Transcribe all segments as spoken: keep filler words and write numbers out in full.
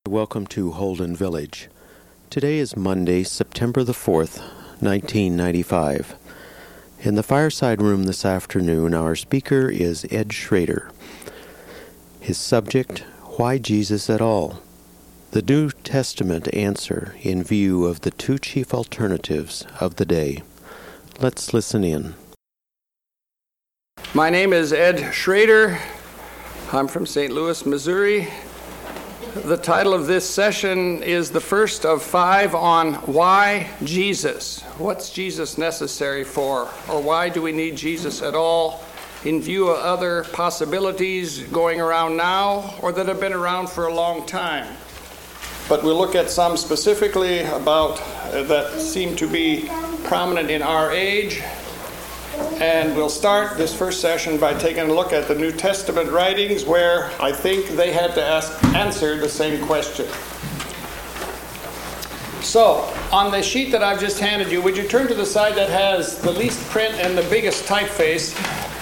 Welcome to Holden Village. Today is Monday, September the fourth, nineteen ninety-five. In the fireside room this afternoon, our speaker is Ed Schrader. His subject, Why Jesus at All? The New Testament answer in view of the two chief alternatives of the day. Let's listen in. My name is Ed Schrader. I'm from Saint Louis, Missouri. The title of this session is the first of five on why Jesus. What's Jesus necessary for? Or why do we need Jesus at all in view of other possibilities going around now or that have been around for a long time? But we'll look at some specifically about uh, that seem to be prominent in our age. And we'll start this first session by taking a look at the New Testament writings where I think they had to ask, answer the same question. So, on the sheet that I've just handed you, would you turn to the side that has the least print and the biggest typeface?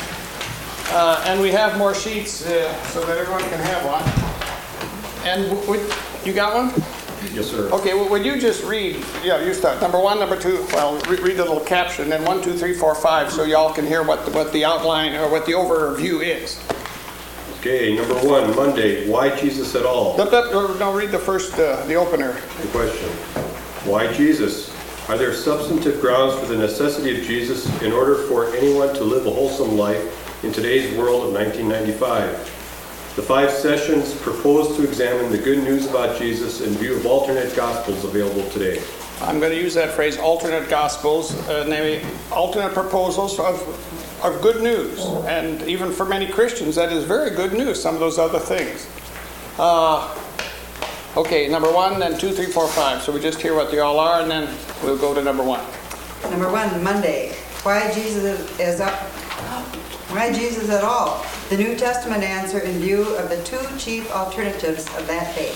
Uh, and we have more sheets uh, so that everyone can have one. And w- w- you got one? Yes, sir. Okay, well, would you just read, yeah, you start. Number one, number two, well, re- read the little caption, then one, two, three, four, five, so y'all can hear what the, what the outline or what the overview is. Okay, number one, Monday, why Jesus at all? No, no, no, read the first, uh, the opener. The question, why Jesus? Are there substantive grounds for the necessity of Jesus in order for anyone to live a wholesome life in today's world of nineteen ninety-five? The five sessions propose to examine the good news about Jesus in view of alternate gospels available today. I'm going to use that phrase, alternate gospels, uh, namely alternate proposals of, of good news. And even for many Christians, that is very good news, some of those other things. Uh, okay, number one, then two, three, four, five. So we just hear what they all are, and then we'll go to number one. Number one, Monday. Why Jesus is up? Why Jesus at all? The New Testament answer in view of the two chief alternatives of that day.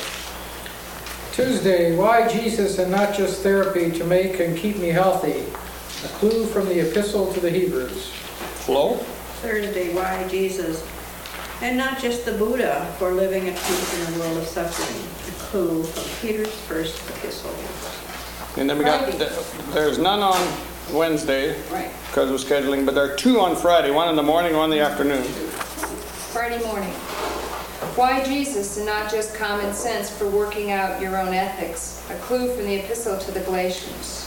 Tuesday, why Jesus and not just therapy to make and keep me healthy? A clue from the Epistle to the Hebrews. Flo? Thursday, why Jesus? And not just the Buddha for living at peace in a world of suffering. A clue from Peter's first epistle. And then we got, there's none on Wednesday, Right. because of scheduling, but there are two on Friday, one in the morning, one in the afternoon. Friday morning. Why Jesus and not just common sense for working out your own ethics? A clue from the Epistle to the Galatians.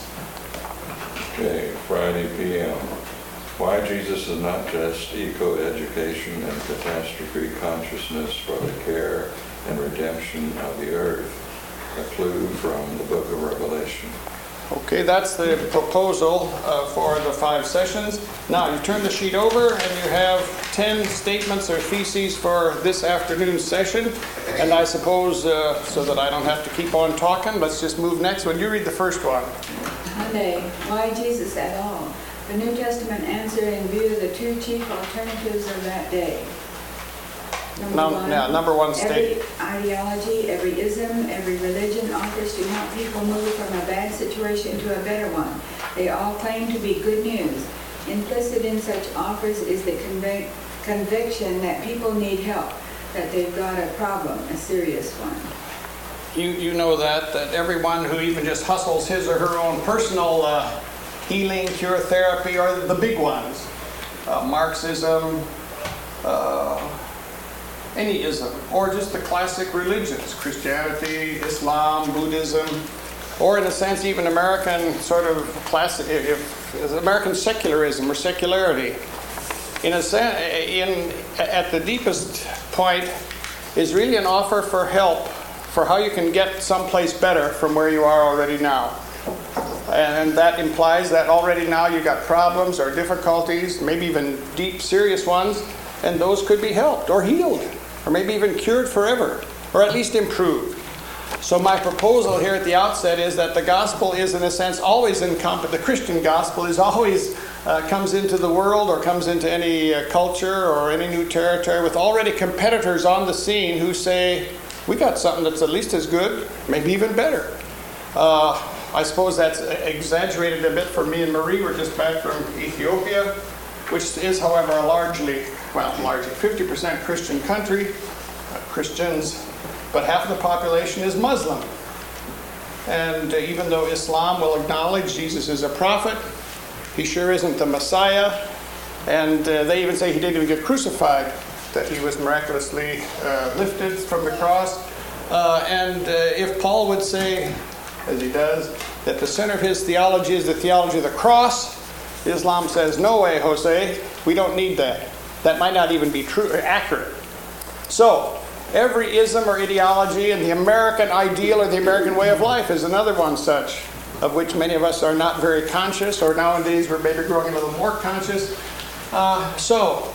Okay, Friday P M. Why Jesus is not just eco-education and catastrophe consciousness for the care and redemption of the earth. A clue from the book of Revelation. Okay, that's the proposal uh, for the five sessions. Now, you turn the sheet over and you have ten statements or theses for this afternoon's session. And I suppose, uh, so that I don't have to keep on talking, let's just move next. Would you read the first one? Monday, why Jesus at all? The New Testament answer in view of the two chief alternatives of that day. Number Num- one, yeah, number one state. Every ideology, every ism, every religion offers to help people move from a bad situation to a better one. They all claim to be good news. Implicit in such offers is the convic- conviction that people need help, that they've got a problem, a serious one. You you know that, that everyone who even just hustles his or her own personal uh, healing, cure therapy, or the big ones, uh, Marxism, uh, any ism, or just the classic religions, Christianity, Islam, Buddhism, or in a sense even American sort of classic, if, if American secularism or secularity. In a sense, in at the deepest point, is really an offer for help for how you can get someplace better from where you are already now. And that implies that already now you've got problems or difficulties, maybe even deep, serious ones, and those could be helped or healed, or maybe even cured forever, or at least improved. So my proposal here at the outset is that the gospel is, in a sense, always in comp- the Christian gospel is always uh, comes into the world or comes into any uh, culture or any new territory with already competitors on the scene who say, we got something that's at least as good, maybe even better. Uh, I suppose that's exaggerated a bit for me and Marie. We're just back from Ethiopia, which is, however, a largely, well, largely fifty percent Christian country. Uh, Christians but half of the population is Muslim. And uh, even though Islam will acknowledge Jesus is a prophet, he sure isn't the Messiah. And uh, they even say he didn't even get crucified, that he was miraculously uh, lifted from the cross. Uh, and uh, if Paul would say, as he does, that the center of his theology is the theology of the cross, Islam says, no way, Jose, we don't need that. That might not even be true or accurate. So, every ism or ideology, and the American ideal or the American way of life is another one such, of which many of us are not very conscious, or nowadays we're maybe growing a little more conscious. Uh, so,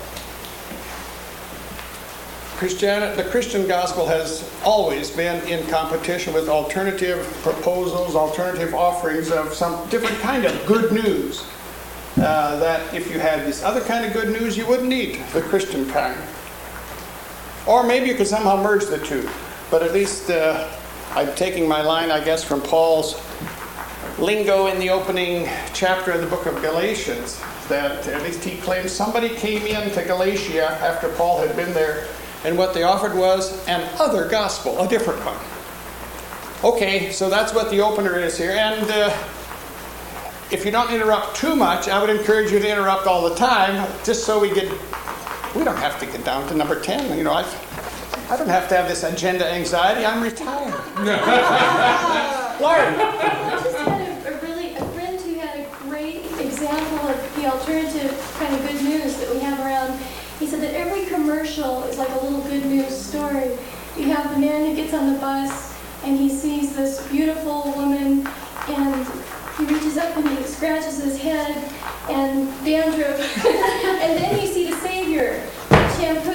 Christian, the Christian gospel has always been in competition with alternative proposals, alternative offerings of some different kind of good news. Uh, that if you had this other kind of good news, you wouldn't need the Christian kind. Or maybe you could somehow merge the two. But at least uh, I'm taking my line, I guess, from Paul's lingo in the opening chapter of the book of Galatians, that at least he claims somebody came into Galatia after Paul had been there, and what they offered was an other gospel, a different one. Okay, so that's what the opener is here. And uh, if you don't interrupt too much, I would encourage you to interrupt all the time, just so we get, we don't have to get down to number ten. You know, I, I don't have to have this agenda anxiety. I'm retired. Lauren. I just had a, a really, a friend who had a great example of the alternative kind of good news that we have around. He said that every commercial is like a little good news story. You have the man who gets on the bus and he sees this beautiful woman and he reaches up and he scratches his head and dandruff. And then you see the Savior, shampoo.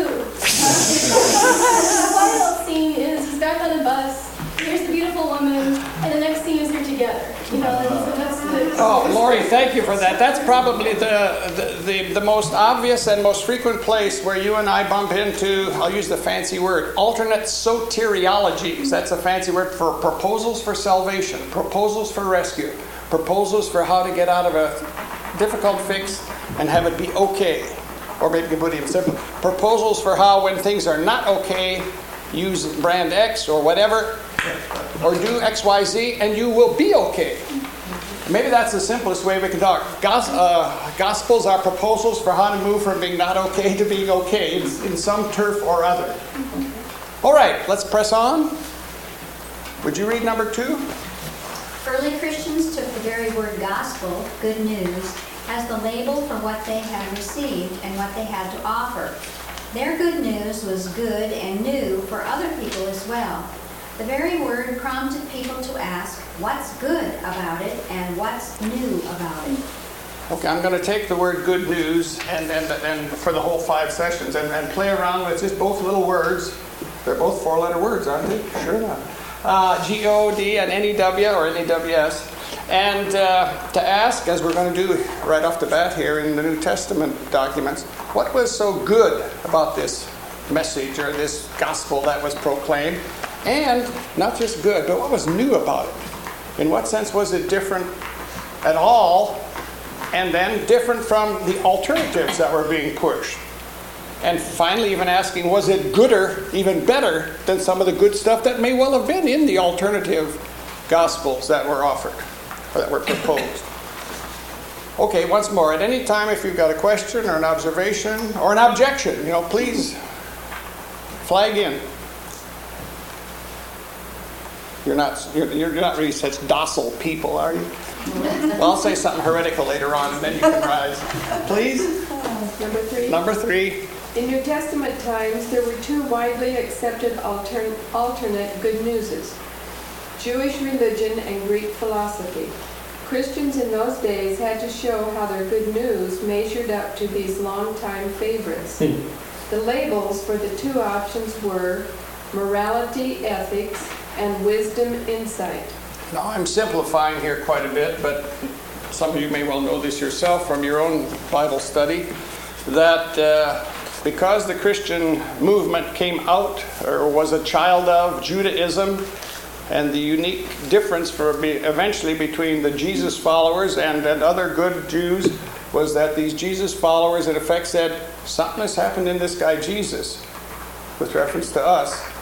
The final scene is he's back on the bus, here's the beautiful woman, and the next scene is they're together. You know, and so that's the... Oh, Lori, thank you for that. That's probably the, the, the, the most obvious and most frequent place where you and I bump into, I'll use the fancy word, alternate soteriologies. That's a fancy word for proposals for salvation, proposals for rescue, proposals for how to get out of a difficult fix and have it be okay. Or maybe you can put it even simpler. Proposals for how when things are not okay, use brand X or whatever, or do X, Y, Z, and you will be okay. Maybe that's the simplest way we can talk. Gos- uh, gospels are proposals for how to move from being not okay to being okay in, in some turf or other. All right, let's press on. Would you read number two? Early Christians took the very word gospel, good news, as the label for what they had received and what they had to offer. Their good news was good and new for other people as well. The very word prompted people to ask, what's good about it and what's new about it? Okay, I'm going to take the word good news and, and, and for the whole five sessions and, and play around with just both little words. They're both four-letter words, aren't they? Sure enough. Uh, G O D and N E W or N E W S. And uh, to ask, as we're going to do right off the bat here in the New Testament documents, what was so good about this message or this gospel that was proclaimed? And not just good, but what was new about it? In what sense was it different at all? And then different from the alternatives that were being pushed? And finally even asking, was it gooder, even better, than some of the good stuff that may well have been in the alternative gospels that were offered, or that were proposed? Okay, once more, at any time if you've got a question or an observation or an objection, you know, please flag in. You're not, you're, you're not really such docile people, are you? Well, I'll say something heretical later on and then you can rise. Please? Number three. Number three. In New Testament times, there were two widely accepted altern- alternate good newses: Jewish religion and Greek philosophy. Christians in those days had to show how their good news measured up to these longtime favorites. The labels for the two options were morality, ethics, and wisdom, insight. Now, I'm simplifying here quite a bit, but some of you may well know this yourself from your own Bible study, that uh, because the Christian movement came out or was a child of Judaism, and the unique difference for be eventually between the Jesus followers and, and other good Jews was that these Jesus followers in effect said, something has happened in this guy Jesus, with reference to us,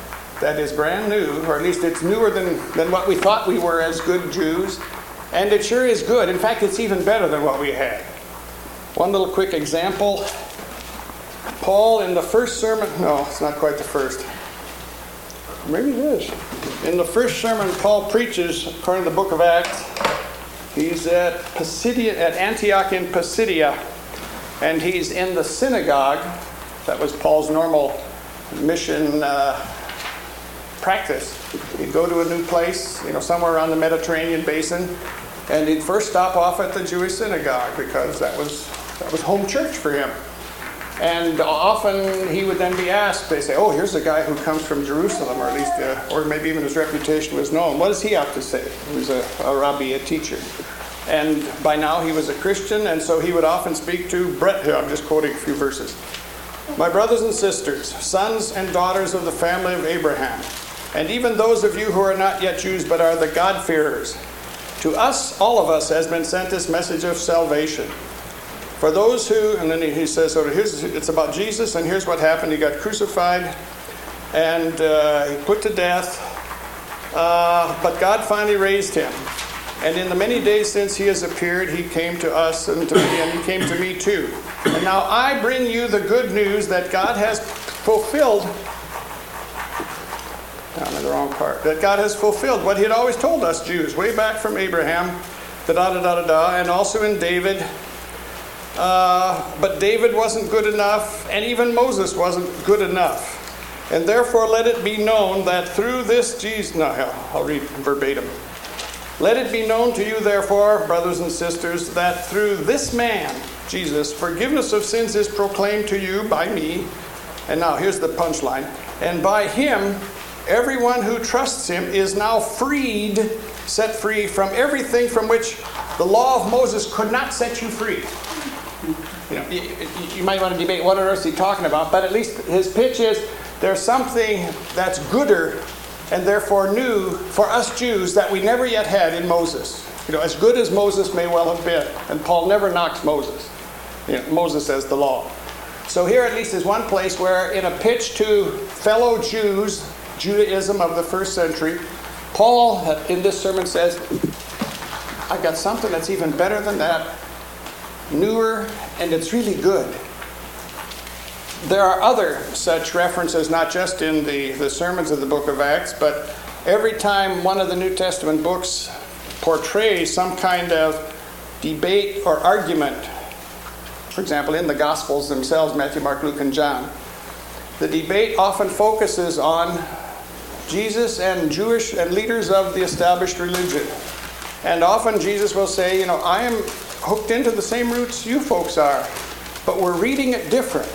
that is brand new, or at least it's newer than, than what we thought we were as good Jews. And it sure is good. In fact, it's even better than what we had. One little quick example. Paul in the first sermon, no, it's not quite the first. Maybe it is. In the first sermon Paul preaches, according to the book of Acts, he's at Pisidia, at Antioch in Pisidia, and he's in the synagogue. That was Paul's normal mission uh, practice. He'd go to a new place, you know, somewhere around the Mediterranean basin, and he'd first stop off at the Jewish synagogue because that was that was home church for him. And often he would then be asked, they say, oh, here's a guy who comes from Jerusalem, or at least, uh, or maybe even his reputation was known. What does he have to say? He was a, a rabbi, a teacher. And by now he was a Christian, and so he would often speak to Brett. Here, I'm just quoting a few verses. My brothers and sisters, sons and daughters of the family of Abraham, and even those of you who are not yet Jews but are the God-fearers, to us, all of us, has been sent this message of salvation. For those who, and then he says, so here's, it's about Jesus, and here's what happened. He got crucified, and uh, he put to death, uh, but God finally raised him. And in the many days since he has appeared, he came to us, and to me, and he came to me too. And now I bring you the good news that God has fulfilled, down in the wrong part, that God has fulfilled what he had always told us Jews, way back from Abraham, da-da-da-da-da, and also in David. Uh, but David wasn't good enough, and even Moses wasn't good enough. And therefore let it be known that through this Jesus... No, I'll read verbatim. Let it be known to you, therefore, brothers and sisters, that through this man, Jesus, forgiveness of sins is proclaimed to you by me. And now here's the punchline. And by him, everyone who trusts him is now freed, set free from everything from which the law of Moses could not set you free. You know, you, you might want to debate what on earth is he talking about, but at least his pitch is there's something that's gooder and therefore new for us Jews that we never yet had in Moses. You know, as good as Moses may well have been, and Paul never knocks Moses. You know, Moses says the law. So here at least is one place where in a pitch to fellow Jews, Judaism of the first century, Paul in this sermon says, I've got something that's even better than that, newer, and it's really good. There are other such references, not just in the, the sermons of the book of Acts, but every time one of the New Testament books portrays some kind of debate or argument, for example, in the Gospels themselves, Matthew, Mark, Luke, and John, the debate often focuses on Jesus and Jewish and leaders of the established religion. And often Jesus will say, you know, I am hooked into the same roots you folks are, but we're reading it different.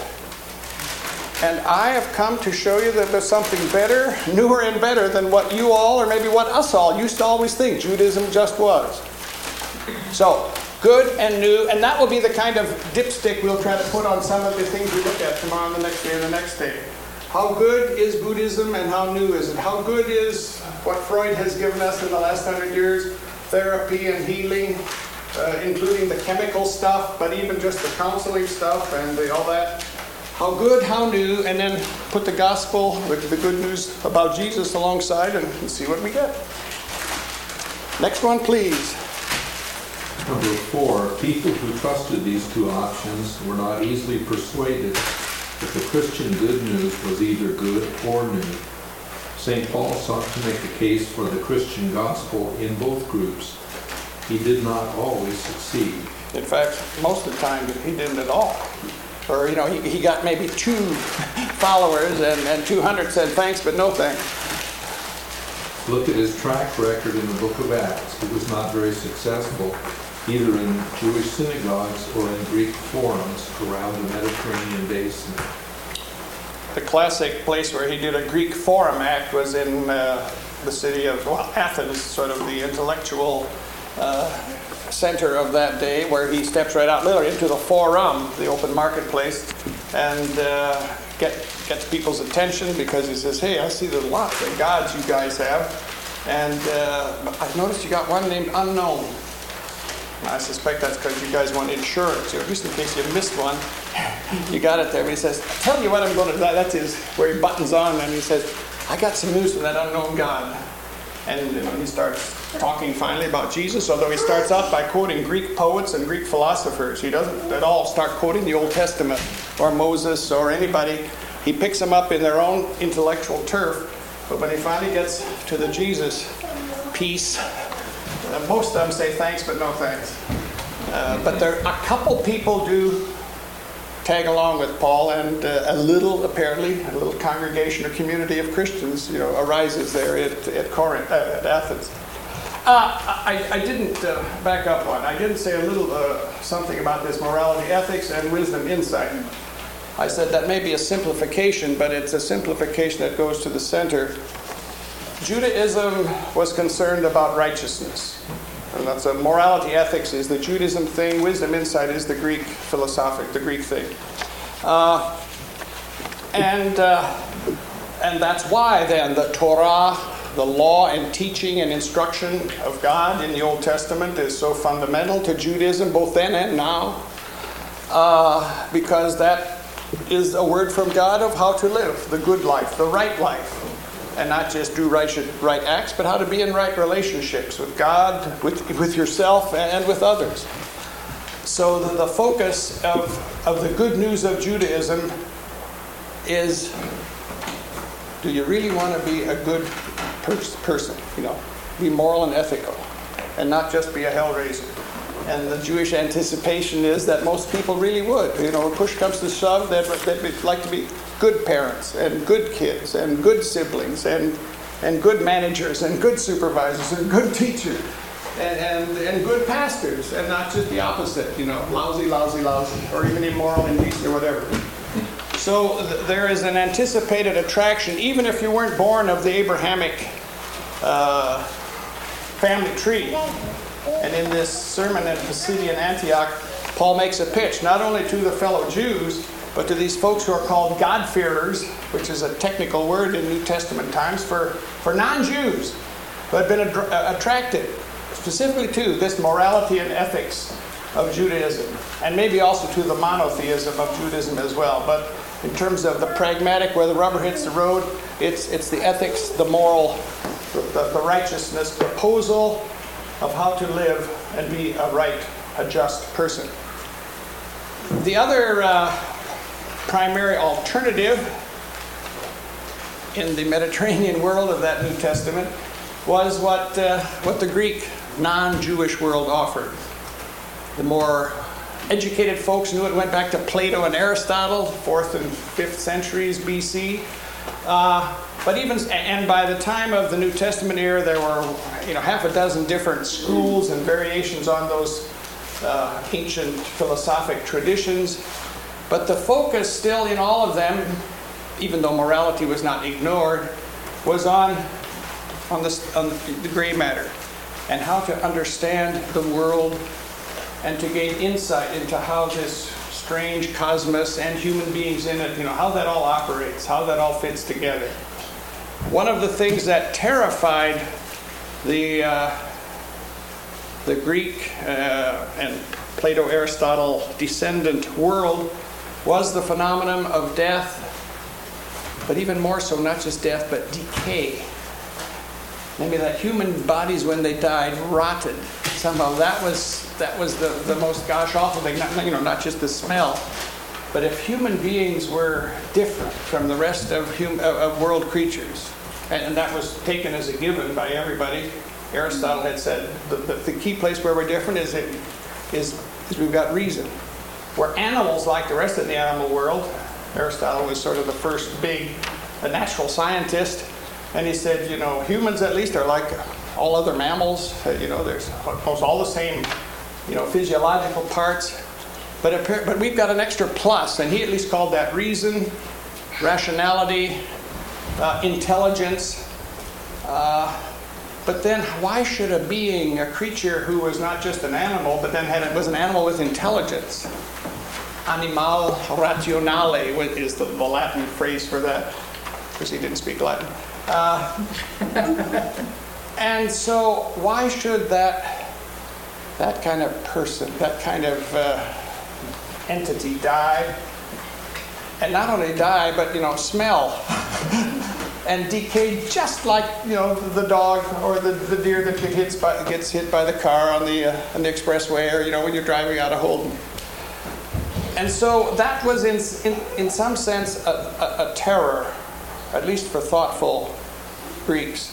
And I have come to show you that there's something better, newer and better than what you all, or maybe what us all, used to always think Judaism just was. So, good and new, and that will be the kind of dipstick we'll try to put on some of the things we look at tomorrow and the next day and the next day. How good is Buddhism and how new is it? How good is what Freud has given us in the last hundred years? Therapy and healing, uh, including the chemical stuff, but even just the counseling stuff and the, all that. How good, how new, and then put the gospel, the, the good news about Jesus alongside and, and see what we get. Next one, please. Number four, people who trusted these two options were not easily persuaded that the Christian good news was either good or new. Saint Paul sought to make a case for the Christian gospel in both groups. He did not always succeed. In fact, most of the time he didn't at all. Or, you know, he, he got maybe two followers and, and two hundred said thanks, but no thanks. Look at his track record in the book of Acts. He was not very successful, either in Jewish synagogues or in Greek forums around the Mediterranean basin. The classic place where he did a Greek forum act was in uh, the city of, well, Athens, sort of the intellectual uh, center of that day, where he steps right out literally into the forum, the open marketplace, and uh, get, gets people's attention because he says, hey, I see there's lots of gods you guys have, and uh, I've noticed you got one named Unknown. I suspect that's because you guys want insurance, or just in case you missed one, you got it there. But he says, tell you what I'm going to do. That's his, where he buttons on, and he says, I got some news from that unknown God. And he starts talking finally about Jesus, although he starts out by quoting Greek poets and Greek philosophers. He doesn't at all start quoting the Old Testament or Moses or anybody. He picks them up in their own intellectual turf. But when he finally gets to the Jesus piece, uh, most of them say thanks, but no thanks. Uh, but there, a couple people do tag along with Paul, and uh, a little, apparently, a little congregation or community of Christians, you know, arises there at, at Corinth, uh, at Athens. Uh, I, I didn't uh, back up one. I didn't say a little uh, something about this morality, ethics, and wisdom insight. I said that may be a simplification, but it's a simplification that goes to the center. Judaism was concerned about righteousness. And that's a morality, ethics is the Judaism thing. Wisdom, insight is the Greek philosophic, the Greek thing. Uh, and, uh, and that's why then the Torah, the law and teaching and instruction of God in the Old Testament is so fundamental to Judaism, both then and now. Uh, because that is a word from God of how to live, the good life, the right life. And not just do right, right acts, but how to be in right relationships with God, with, with yourself, and with others. So the, the focus of, of the good news of Judaism is, do you really want to be a good pers- person? You know, be moral and ethical, and not just be a hellraiser. And the Jewish anticipation is that most people really would. You know, when push comes to shove, they'd, they'd like to be good parents and good kids and good siblings and and good managers and good supervisors and good teachers and, and, and good pastors, and not just the opposite, you know, lousy, lousy, lousy, or even immoral, indecent, or whatever. So th- there is an anticipated attraction, even if you weren't born of the Abrahamic uh, family tree. And in this sermon at Pisidian Antioch, Paul makes a pitch, not only to the fellow Jews, but to these folks who are called God-fearers, which is a technical word in New Testament times for, for non-Jews, who had been ad- attracted specifically to this morality and ethics of Judaism, and maybe also to the monotheism of Judaism as well. But in terms of the pragmatic, where the rubber hits the road, it's, it's the ethics, the moral, the, the, the righteousness proposal of how to live and be a right, a just person. The other uh, primary alternative in the Mediterranean world of that New Testament was what uh, what the Greek non-Jewish world offered. The more educated folks knew it went back to Plato and Aristotle, fourth and fifth centuries B C. Uh, but even and by the time of the New Testament era, there were you know half a dozen different schools and variations on those uh, ancient philosophic traditions. But the focus still in all of them, even though morality was not ignored, was on, on, the, on the gray matter and how to understand the world and to gain insight into how this strange cosmos and human beings in it, you know, how that all operates, how that all fits together. One of the things that terrified the, uh, the Greek uh, and Plato, Aristotle descendant world was the phenomenon of death, but even more so, not just death, but decay. Maybe that human bodies, when they died, rotted. Somehow that was that was the, the most gosh awful thing. Not, you know, not just the smell, but if human beings were different from the rest of hum, of world creatures, and, and that was taken as a given by everybody. Aristotle had said the, the, the key place where we're different is it is, is we've got reason. We're animals like the rest of the animal world. Aristotle was sort of the first big a natural scientist, and he said, you know, humans at least are like all other mammals. You know, there's almost all the same, you know, physiological parts, but appar- but we've got an extra plus, and he at least called that reason, rationality, uh, intelligence. Uh, But then why should a being, a creature who was not just an animal, but then had was an animal with intelligence? Animal rationale is the, the Latin phrase for that, because he didn't speak Latin. Uh, and so why should that, that kind of person, that kind of uh, entity die? And not only die, but, you know, smell. and decay just like, you know, the dog or the, the deer that gets hit by, gets hit by the car on the, uh, on the expressway, or, you know, when you're driving out of Holden. And so that was, in, in, in some sense, a, a, a terror, at least for thoughtful Greeks.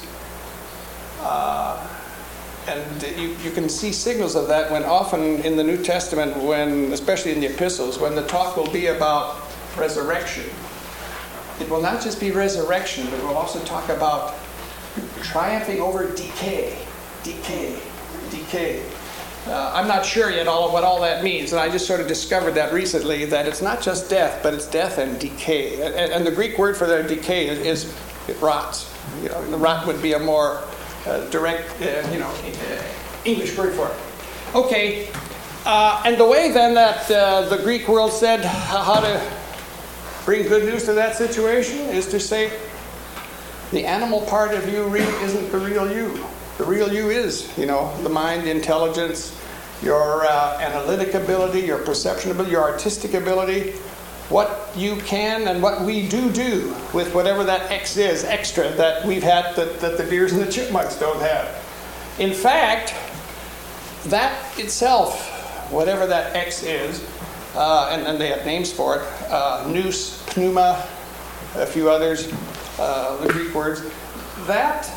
Uh, and you, you can see signals of that when often in the New Testament, when, especially in the epistles, when the talk will be about resurrection, it will not just be resurrection, but it will also talk about triumphing over decay, decay, decay. Uh, I'm not sure yet all of what all that means, and I just sort of discovered that recently, that it's not just death, but it's death and decay. And, and the Greek word for the decay is, is it rots. You know, the rot would be a more uh, direct, uh, you know, uh, English word for it. Okay, uh, and the way then that uh, the Greek world said how to bring good news to that situation is to say the animal part of you really isn't the real you. The real you is, you know, the mind, the intelligence, your uh, analytic ability, your perception ability, your artistic ability, what you can and what we do do with whatever that X is, extra, that we've had that, that the deers and the chipmunks don't have. In fact, that itself, whatever that X is, uh, and, and they have names for it, uh, nous, pneuma, a few others, uh, the Greek words, that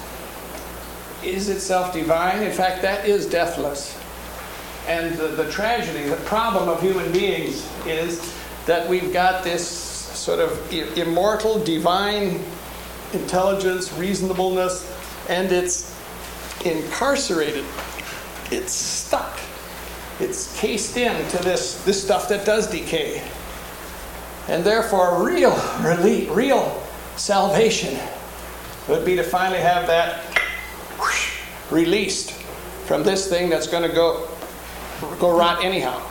is itself divine. In fact, that is deathless. And the, the tragedy, the problem of human beings is that we've got this sort of immortal, divine intelligence, reasonableness, and it's incarcerated. It's stuck. It's cased into this, this stuff that does decay. And therefore, real relief, real salvation would be to finally have that released from this thing that's going to go go rot anyhow.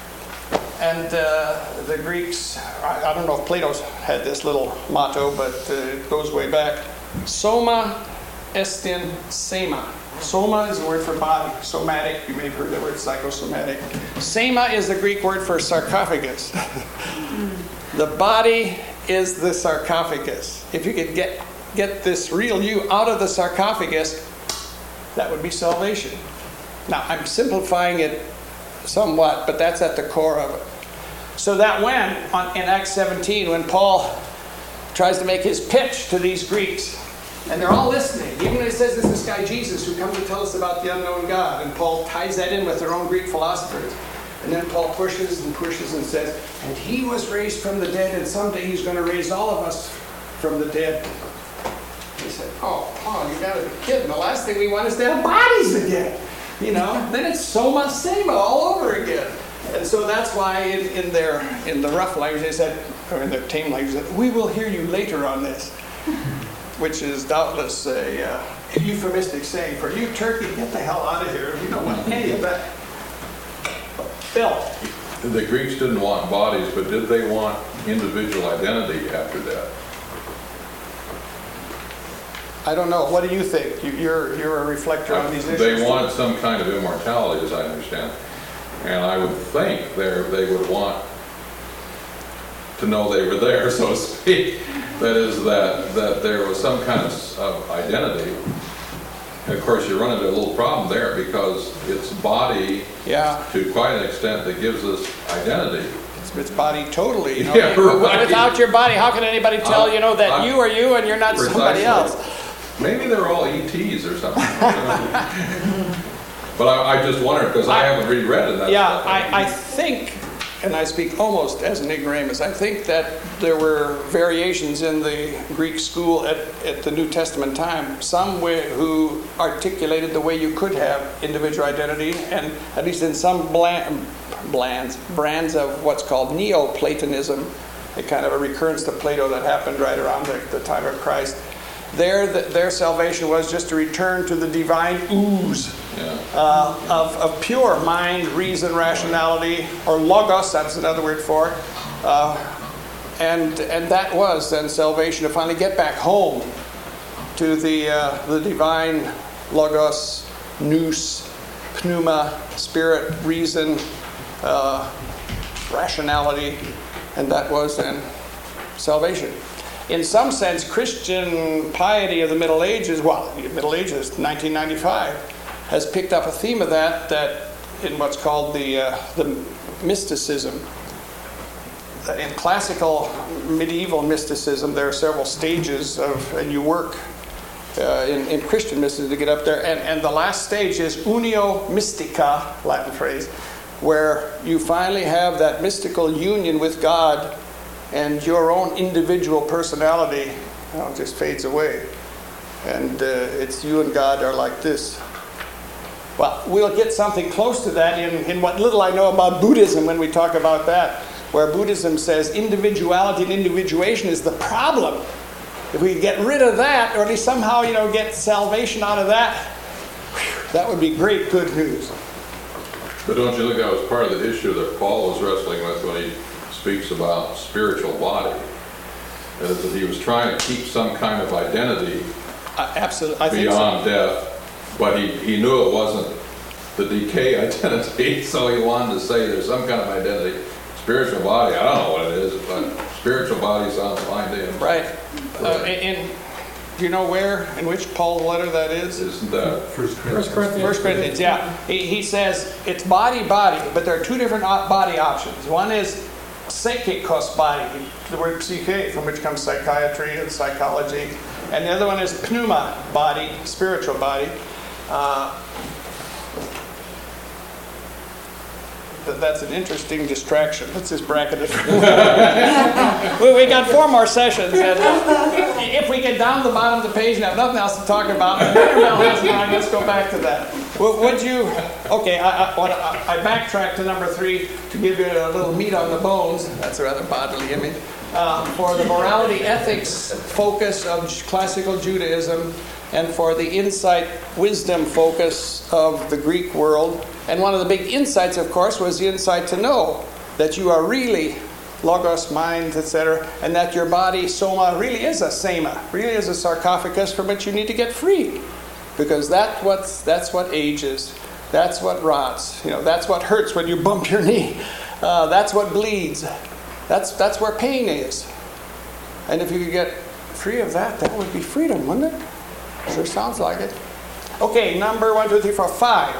And uh, the Greeks, I, I don't know if Plato's had this little motto, but uh, it goes way back. Soma estin sema. Soma is the word for body, somatic. You may have heard the word psychosomatic. Sema is the Greek word for sarcophagus. The body is the sarcophagus. If you could get, get this real you out of the sarcophagus, that would be salvation. Now, I'm simplifying it somewhat, but that's at the core of it. So that when, on, in Acts seventeen, when Paul tries to make his pitch to these Greeks, and they're all listening, even when he says this is this guy Jesus who comes to tell us about the unknown God, and Paul ties that in with their own Greek philosophers. And then Paul pushes and pushes and says, and he was raised from the dead, and someday he's going to raise all of us from the dead. He said, oh, Paul, you got to be kidding. The last thing we want is to have bodies again. You know, then it's soma sema all over again. And so that's why in, in their in the rough language they said, or in their tame language, they said, we will hear you later on this. Which is doubtless a uh, euphemistic saying for you, turkey, get the hell out of here. You don't want any of that. Bill. The Greeks didn't want bodies, but did they want individual identity after that? I don't know. What do you think? You, you're you're a reflector on these issues. They wanted some kind of immortality, as I understand. And I would think they they would want to know they were there, so to speak. That is, that, that there was some kind of, of identity. And of course, you run into a little problem there because it's body, yeah, to quite an extent, that gives us identity. It's, it's body totally. You know? Yeah, right. Without your body, how can anybody tell, uh, you know, that uh, you are you and you're not precisely. Somebody else? Maybe they're all E Ts or something. But I, I just wondered, because I, I haven't reread it. That yeah, stuff. I, I think, and I speak almost as an ignoramus, I think that there were variations in the Greek school at, at the New Testament time, some way, who articulated the way you could have individual identity, and at least in some bland, blands, brands of what's called Neoplatonism, a kind of a recurrence to Plato that happened right around the, the time of Christ. Their, their salvation was just to return to the divine ooze yeah. uh, of, of pure mind, reason, rationality, or logos, that's another word for it. Uh, and, and that was then salvation, to finally get back home to the, uh, the divine logos, nous, pneuma, spirit, reason, uh, rationality, and that was then salvation. in some sense, Christian piety of the Middle Ages, well, the Middle Ages, nineteen ninety-five, has picked up a theme of that, that in what's called the, uh, the mysticism. In classical medieval mysticism, there are several stages of, and you work uh, in, in Christian mysticism to get up there. And, and the last stage is unio mystica, Latin phrase, where you finally have that mystical union with God, and your own individual personality, you know, just fades away. And uh, it's you and God are like this. Well, we'll get something close to that in, in what little I know about Buddhism when we talk about that, where Buddhism says individuality and individuation is the problem. If we get rid of that, or at least somehow, you know, get salvation out of that, whew, that would be great good news. But don't you think that was part of the issue that Paul was wrestling with when he speaks about spiritual body? Is that he was trying to keep some kind of identity uh, absolutely. I think beyond so. death, but he, he knew it wasn't the decay identity, so he wanted to say there's some kind of identity. Spiritual body, I don't know what it is, but spiritual body sounds fine to him. Right. Uh, and do you know where, in which Paul's letter that is? Isn't that First Corinthians? First Corinthians. First Corinthians, yeah. He, he says it's body, body, but there are two different body options. One is psychikos body, the word psyche, from which comes psychiatry and psychology. And the other one is pneuma body, spiritual body. Uh, That's an interesting distraction. Let's just bracket it. we, we got four more sessions. And if we get down to the bottom of the page and have nothing else to talk about, let's go back to that. Would you, okay, I, I, I backtrack to number three to give you a little meat on the bones. That's a rather bodily image. Uh, for the morality ethics focus of classical Judaism, and for the insight wisdom focus of the Greek world. And one of the big insights, of course, was the insight to know that you are really logos, mind, et cetera, and that your body, soma, really is a sema, really is a sarcophagus from which you need to get free. Because that what's, that's what ages. That's what rots. You know, that's what hurts when you bump your knee. Uh, that's what bleeds. That's, that's where pain is. And if you could get free of that, that would be freedom, wouldn't it? Sure sounds like it. Okay, number one, two, three, four, five.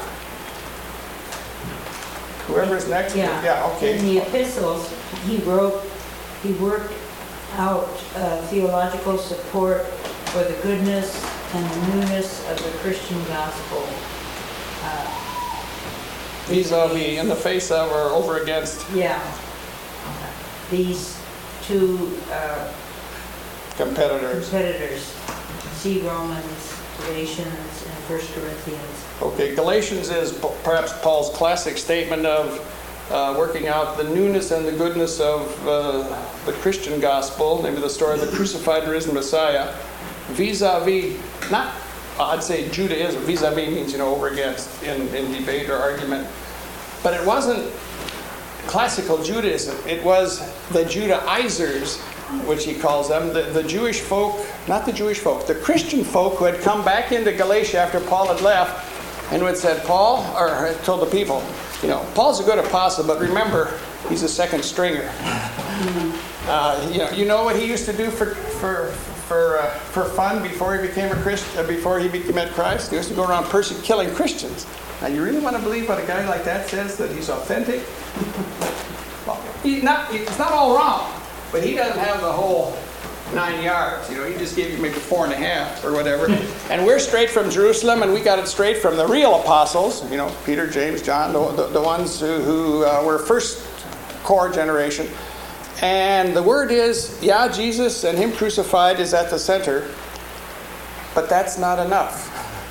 Whoever's next. Yeah. Yeah. Okay. In the epistles, he wrote, he worked out uh, theological support for the goodness and the newness of the Christian gospel. Uh, Vis-a-vis, in the face of, or over against. Yeah. These two uh, competitors. Competitors. See Romans, Galatians, and First Corinthians. Okay, Galatians is perhaps Paul's classic statement of uh, working out the newness and the goodness of uh, the Christian gospel, maybe the story of the crucified and risen Messiah, vis-a-vis, not, I'd say Judaism, vis-a-vis means, you know, over against in, in debate or argument, but it wasn't classical Judaism. It was the Judaizers, which he calls them, the, the Jewish folk, not the Jewish folk, the Christian folk who had come back into Galatia after Paul had left and who had said, Paul, or had told the people, you know, Paul's a good apostle, but remember, he's a second stringer. Uh, you know, you know what he used to do for for for uh, for fun before he became a Christian, uh, before he met Christ? He used to go around persecuting, killing Christians. Now, you really want to believe what a guy like that says, that he's authentic? Well, he's not. It's not all wrong. But he doesn't have the whole nine yards. You know, he just gave you maybe four and a half or whatever. And we're straight from Jerusalem, and we got it straight from the real apostles. You know, Peter, James, John, the, the, the ones who, who uh, were first core generation. And the word is, yeah, Jesus and him crucified is at the center. But that's not enough.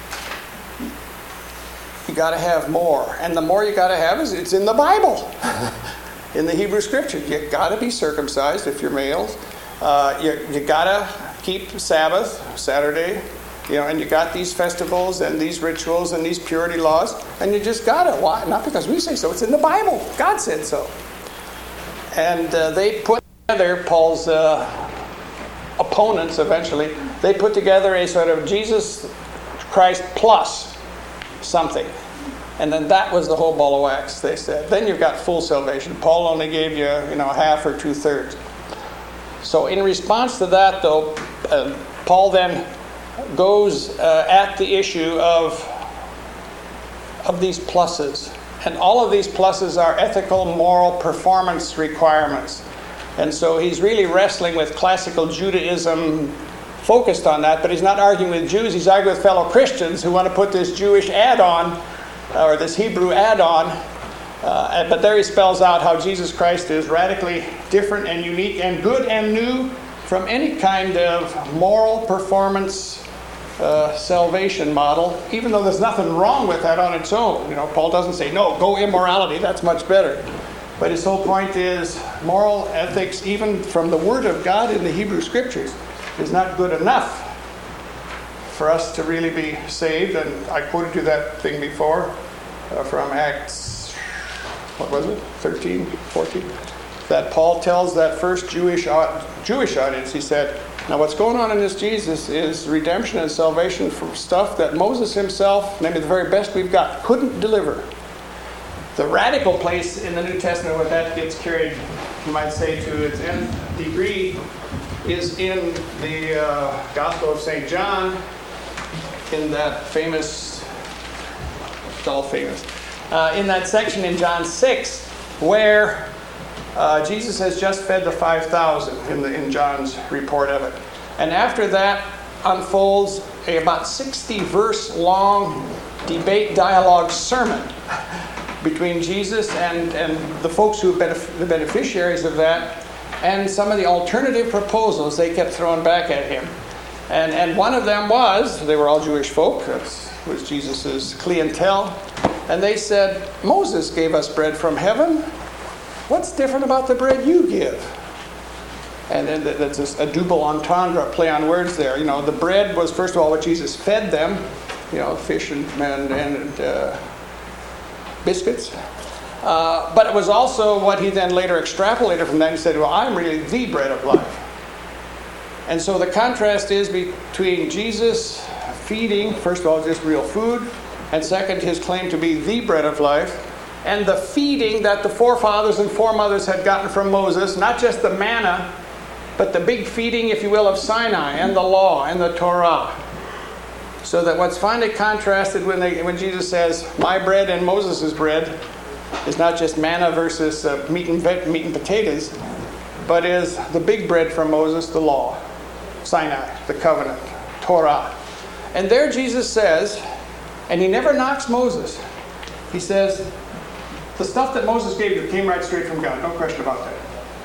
You got to have more. And the more you got to have is it's in the Bible. In the Hebrew Scripture, you got to be circumcised if you're males. Uh, you you got to keep Sabbath, Saturday, you know, and you got these festivals and these rituals and these purity laws, and you just got to. Why? Not because we say so. It's in the Bible. God said so. And uh, they put together, Paul's uh, opponents eventually, they put together a sort of Jesus Christ plus something. And then that was the whole ball of wax, they said. Then you've got full salvation. Paul only gave you, you know, half or two-thirds. So in response to that, though, uh, Paul then goes uh, at the issue of, of these pluses. And all of these pluses are ethical, moral performance requirements. And so he's really wrestling with classical Judaism, focused on that, but he's not arguing with Jews, he's arguing with fellow Christians who want to put this Jewish add-on, or this Hebrew add-on, uh, but there he spells out how Jesus Christ is radically different and unique and good and new from any kind of moral performance uh, salvation model, even though there's nothing wrong with that on its own. You know, Paul doesn't say, no, go immorality, that's much better. But his whole point is moral ethics, even from the Word of God in the Hebrew Scriptures, is not good enough for us to really be saved. And I quoted you that thing before uh, from Acts, what was it, thirteen, fourteen? That Paul tells that first Jewish Jewish audience, he said, now what's going on in this Jesus is redemption and salvation from stuff that Moses himself, maybe the very best we've got, couldn't deliver. The radical place in the New Testament where that gets carried, you might say, to its nth degree is in the uh, Gospel of Saint John, in that famous, it's all famous, uh, in that section in John six, where uh, Jesus has just fed the five thousand in, the, in John's report of it. And after that unfolds a about sixty verse long debate dialogue sermon between Jesus and, and the folks who are benef- the beneficiaries of that, and some of the alternative proposals they kept throwing back at him. And and one of them was, they were all Jewish folk, that was Jesus' clientele, and they said, Moses gave us bread from heaven. What's different about the bread you give? And then that's a double entendre, play on words there. You know, the bread was, first of all, what Jesus fed them, you know, fish and, and, and uh, biscuits. Uh, but it was also what he then later extrapolated from that. He said, well, I'm really the bread of life. And so the contrast is between Jesus feeding, first of all, just real food, and second, his claim to be the bread of life, and the feeding that the forefathers and foremothers had gotten from Moses, not just the manna, but the big feeding, if you will, of Sinai and the law and the Torah. So that what's finally contrasted when, they, when Jesus says, my bread and Moses' bread, is not just manna versus uh, meat, and ve- meat and potatoes, but is the big bread from Moses, the law, Sinai, the covenant, Torah. And there Jesus says, and he never knocks Moses, he says, the stuff that Moses gave you came right straight from God, no question about that.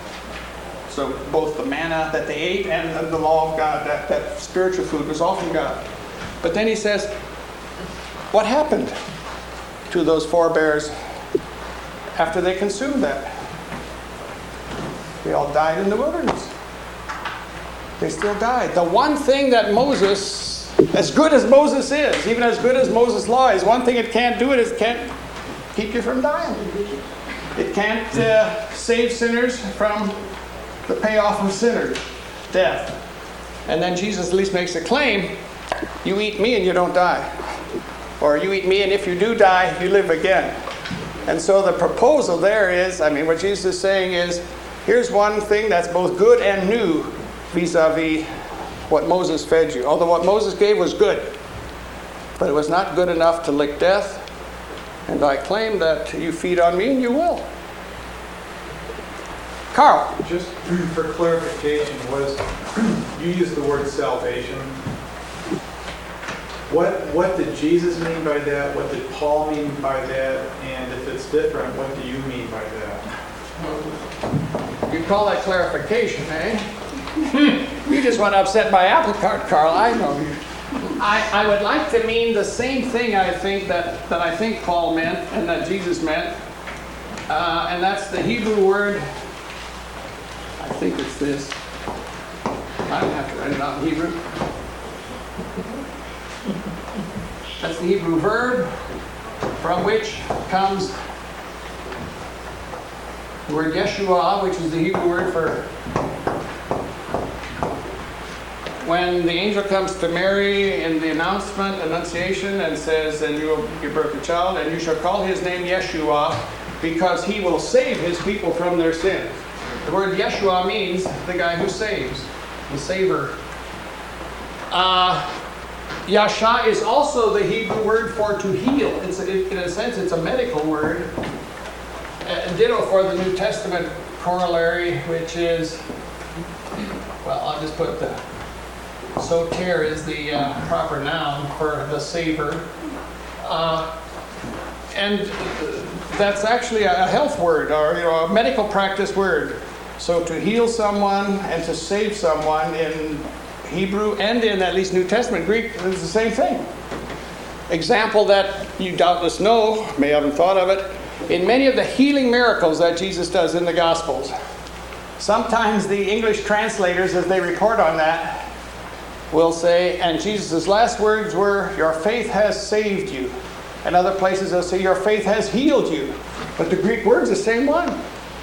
So both the manna that they ate and the law of God, that, that spiritual food was all from God. But then he says, what happened to those forebears after they consumed that? They all died in the wilderness. They still died. The one thing that Moses, as good as Moses is, even as good as Moses' law is, one thing it can't do is it can't keep you from dying. It can't uh, save sinners from the payoff of sinners, death. And then Jesus at least makes a claim, you eat me and you don't die. Or you eat me and if you do die, you live again. And so the proposal there is, I mean, what Jesus is saying is, here's one thing that's both good and new vis-a-vis what Moses fed you. Although what Moses gave was good, but it was not good enough to lick death. And I claim that you feed on me and you will. Carl. Just for clarification, was you used the word salvation. What what did Jesus mean by that? What did Paul mean by that? And if it's different, what do you mean by that? You call that clarification, eh? You just want to upset my apple cart, Carl. I know you. I, I would like to mean the same thing, I think, that, that I think Paul meant and that Jesus meant. Uh, and that's the Hebrew word, I think it's this. I don't have to write it out in Hebrew. That's the Hebrew verb from which comes the word Yeshua, which is the Hebrew word for when the angel comes to Mary in the announcement, annunciation, and says, and you will give birth to a child, and you shall call his name Yeshua, because he will save his people from their sins. The word Yeshua means the guy who saves, the saver. Uh, Yasha is also the Hebrew word for to heal. It's a, in a sense, it's a medical word. Uh, ditto for the New Testament corollary, which is, well, I'll just put the soter is the uh, proper noun for the saver. Uh, and that's actually a health word, or you know, a medical practice word. So to heal someone and to save someone in Hebrew and in at least New Testament Greek is the same thing. Example that you doubtless know, may haven't thought of it, in many of the healing miracles that Jesus does in the Gospels. Sometimes the English translators, as they report on that, will say, and Jesus' last words were, your faith has saved you. And other places they'll say, your faith has healed you. But the Greek word's the same one.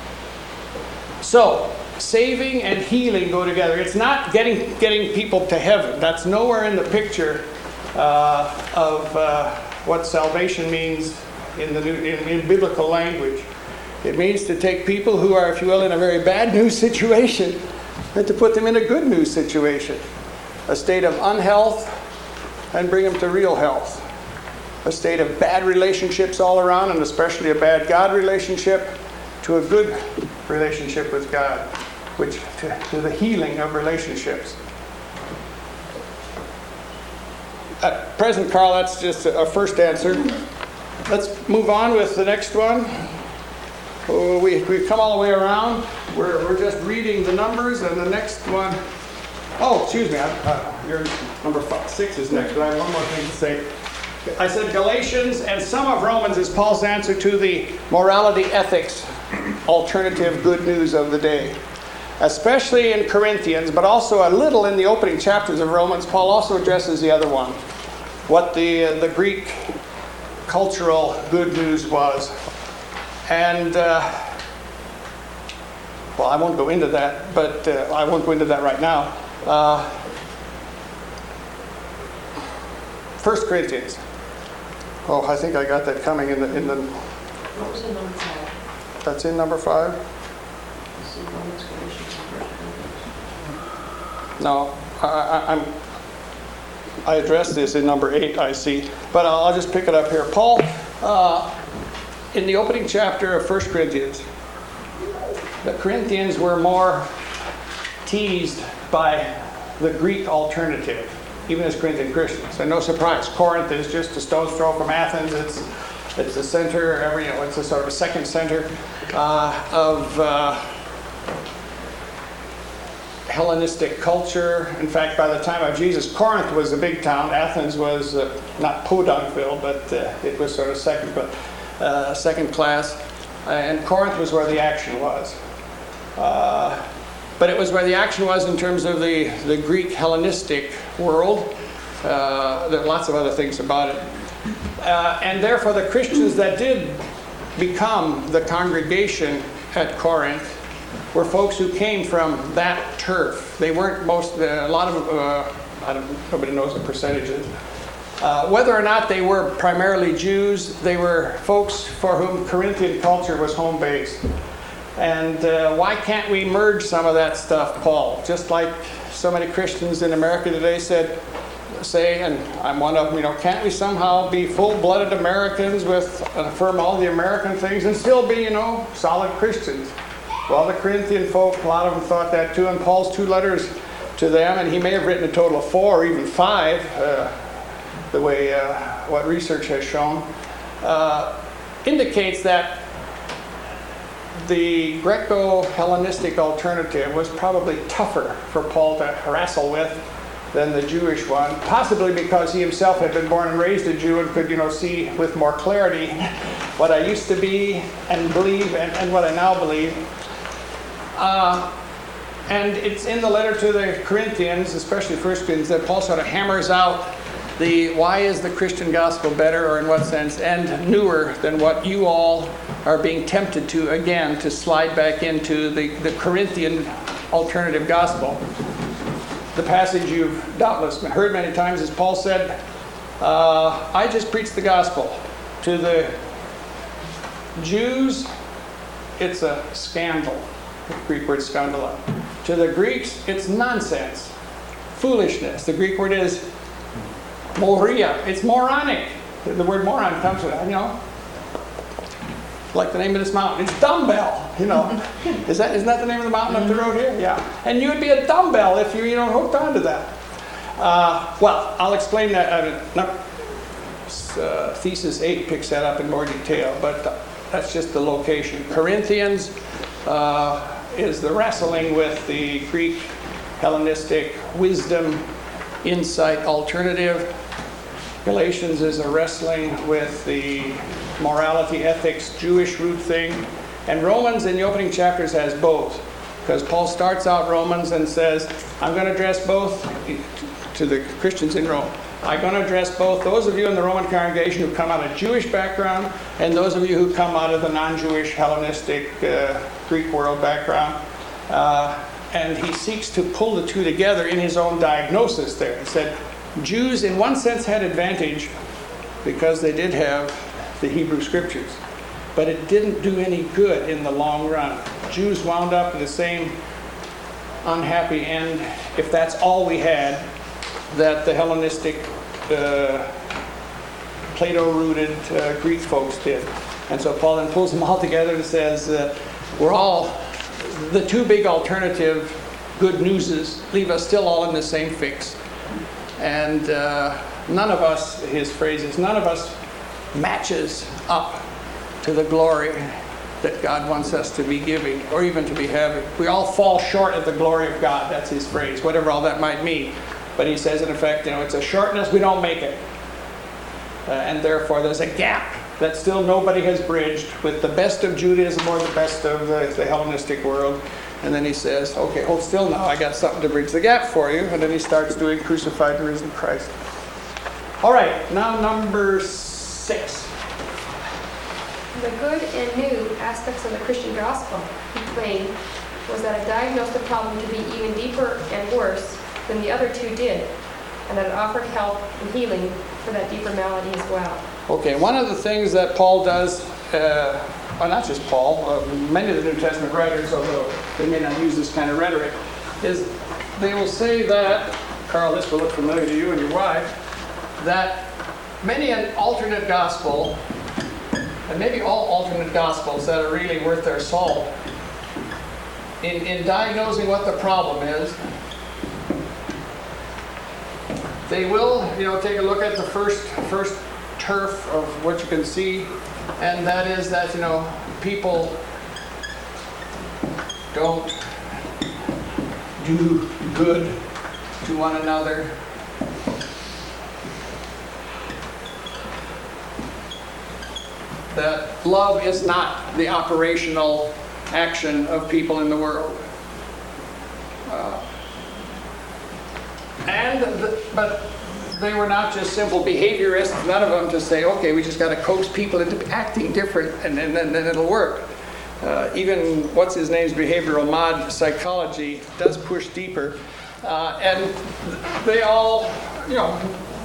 So, saving and healing go together. It's not getting getting people to heaven. That's nowhere in the picture uh, of uh, what salvation means in the new, in, in biblical language. It means to take people who are, if you will, in a very bad news situation and to put them in a good news situation. A state of unhealth and bring them to real health. A state of bad relationships all around, and especially a bad God relationship, to a good relationship with God, which to, to the healing of relationships. At present, Carl, that's just a, a first answer. Let's move on with the next one. Oh, we, we've come all the way around. We're, we're just reading the numbers, and the next one... Oh, excuse me. I, uh, your number five, six is next, but I have one more thing to say. I said Galatians and some of Romans is Paul's answer to the morality ethics alternative good news of the day. Especially in Corinthians, but also a little in the opening chapters of Romans, Paul also addresses the other one. What the, uh, the Greek cultural good news was. And, uh, well, I won't go into that, but uh, I won't go into that right now. Uh, First Corinthians. Oh, I think I got that coming in the in the. What was in number five? That's in number five. No, I, I, I'm. I addressed this in number eight, I see, but I'll, I'll just pick it up here. Paul, uh, in the opening chapter of First Corinthians, the Corinthians were more teased by the Greek alternative, even as Corinthian Christians. And no surprise, Corinth is just a stone's throw from Athens. It's it's the center, every, you know, it's a sort of a second center uh, of uh, Hellenistic culture. In fact, by the time of Jesus, Corinth was a big town. Athens was uh, not Podunkville, but uh, it was sort of second, but uh, second class. And Corinth was where the action was. Uh, But it was where the action was in terms of the, the Greek Hellenistic world. Uh, there are lots of other things about it. Uh, and therefore the Christians that did become the congregation at Corinth were folks who came from that turf. They weren't most, uh, a lot of, uh, I don't, nobody knows the percentages. Uh, whether or not they were primarily Jews, they were folks for whom Corinthian culture was home base. And uh, why can't we merge some of that stuff, Paul? Just like so many Christians in America today said, say, and I'm one of them, you know, can't we somehow be full-blooded Americans with and affirm all the American things and still be, you know, solid Christians? Well, the Corinthian folk, a lot of them thought that too, and Paul's two letters to them, and he may have written a total of four or even five, uh, the way uh, what research has shown, uh, indicates that the Greco-Hellenistic alternative was probably tougher for Paul to wrestle with than the Jewish one, possibly because he himself had been born and raised a Jew and could, you know, see with more clarity what I used to be and believe and, and what I now believe. Uh, and it's in the letter to the Corinthians, especially First Corinthians, that Paul sort of hammers out the why is the Christian gospel better, or in what sense, and newer than what you all are being tempted to, again, to slide back into the, the Corinthian alternative gospel. The passage you've doubtless heard many times is Paul said, uh, I just preached the gospel. To the Jews, it's a scandal. The Greek word scandalon. To the Greeks, it's nonsense, foolishness. The Greek word is moria. It's moronic. The word moron comes from that, you know. Like the name of this mountain. It's dumbbell, you know. Is that, isn't that the name of the mountain up the road here? Yeah. And you would be a dumbbell if you, you know, hooked onto that. Uh, well, I'll explain that. Uh, not, uh, thesis eight picks that up in more detail, but uh, that's just the location. Corinthians uh, is the wrestling with the Greek Hellenistic wisdom, insight, alternative. Galatians is a wrestling with the morality, ethics, Jewish root thing. And Romans in the opening chapters has both. Because Paul starts out Romans and says, I'm going to address both to the Christians in Rome. I'm going to address both those of you in the Roman congregation who come out of Jewish background and those of you who come out of the non-Jewish Hellenistic uh, Greek world background. Uh, and he seeks to pull the two together in his own diagnosis there. He said, Jews in one sense had advantage because they did have the Hebrew scriptures, but it didn't do any good in the long run. Jews wound up in the same unhappy end, if that's all we had, that the Hellenistic, uh, Plato-rooted uh, Greek folks did. And so Paul then pulls them all together and says, uh, we're all, the two big alternative good newses leave us still all in the same fix. And uh, none of us, his phrase is, none of us matches up to the glory that God wants us to be giving or even to be having. We all fall short of the glory of God. That's his phrase, whatever all that might mean. But he says, in effect, you know, it's a shortness, we don't make it. Uh, and therefore there's a gap that still nobody has bridged with the best of Judaism or the best of the, the Hellenistic world. And then he says, okay, hold still now, I got something to bridge the gap for you. And then he starts doing crucified and risen Christ. All right, now number six. The good and new aspects of the Christian gospel, he claimed, was that it diagnosed the problem to be even deeper and worse than the other two did, and that it offered help and healing for that deeper malady as well. Okay, one of the things that Paul does, uh, well, not just Paul, uh, many of the New Testament writers, although they may not use this kind of rhetoric, is they will say that, Carl, this will look familiar to you and your wife, that many an alternate gospel, and maybe all alternate gospels that are really worth their salt, in, in diagnosing what the problem is, they will, you know, take a look at the first first turf of what you can see, and that is that, you know, people don't do good to one another. That love is not the operational action of people in the world. Uh, and the, but they were not just simple behaviorists, none of them to say, okay, we just got to coax people into acting different and then and, and it'll work. Uh, even what's his name's behavioral mod psychology does push deeper. Uh, and they all, you know,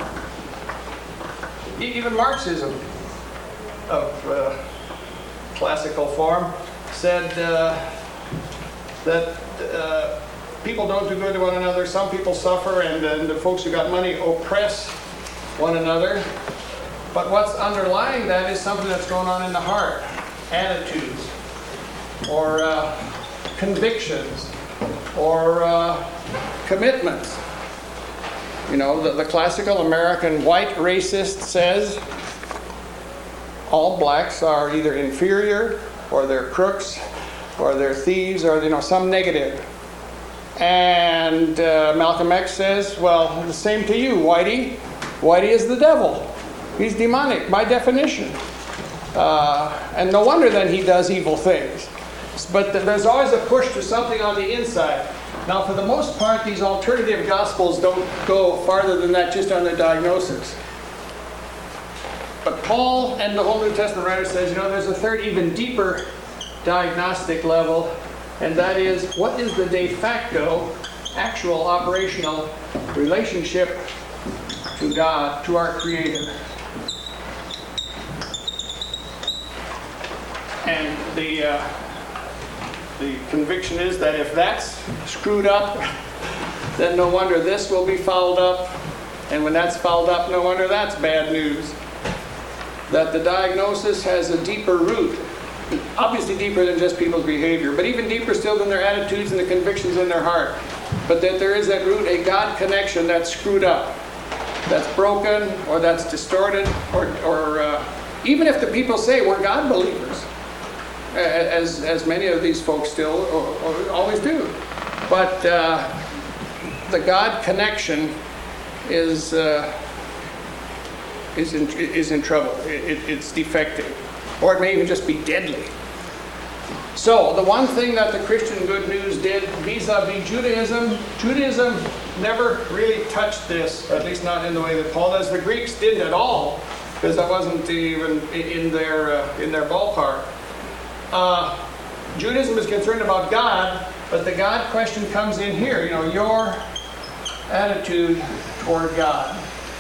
even Marxism of uh, classical form said uh, that uh, people don't do good to one another. Some people suffer, and, and the folks who got money oppress one another. But what's underlying that is something that's going on in the heart. Attitudes, or uh, convictions, or uh, commitments. You know, the, the classical American white racist says all blacks are either inferior, or they're crooks, or they're thieves, or, you know, some negative. And uh, Malcolm X says, well, the same to you, Whitey. Whitey is the devil. He's demonic by definition. Uh, and no wonder then he does evil things. But th- there's always a push to something on the inside. Now, for the most part, these alternative gospels don't go farther than that just on their diagnosis. But Paul and the whole New Testament writer says, you know, there's a third, even deeper diagnostic level, and that is, what is the de facto, actual, operational relationship to God, to our Creator? And the uh, the conviction is that if that's screwed up, then no wonder this will be fouled up. And when that's fouled up, no wonder that's bad news. That the diagnosis has a deeper root, obviously deeper than just people's behavior, but even deeper still than their attitudes and the convictions in their heart. But that there is that root, a God connection that's screwed up, that's broken, or that's distorted, or, or uh, even if the people say we're God believers, as, as many of these folks still or, or always do. But uh, the God connection is uh, is in is in trouble. It, it, it's defective, or it may even just be deadly. So the one thing that the Christian good news did vis-a-vis Judaism, Judaism never really touched this, at least not in the way that Paul does. The Greeks didn't at all, because that wasn't even in their uh, in their ballpark. Uh, Judaism is concerned about God, but the God question comes in here. You know, your attitude toward God.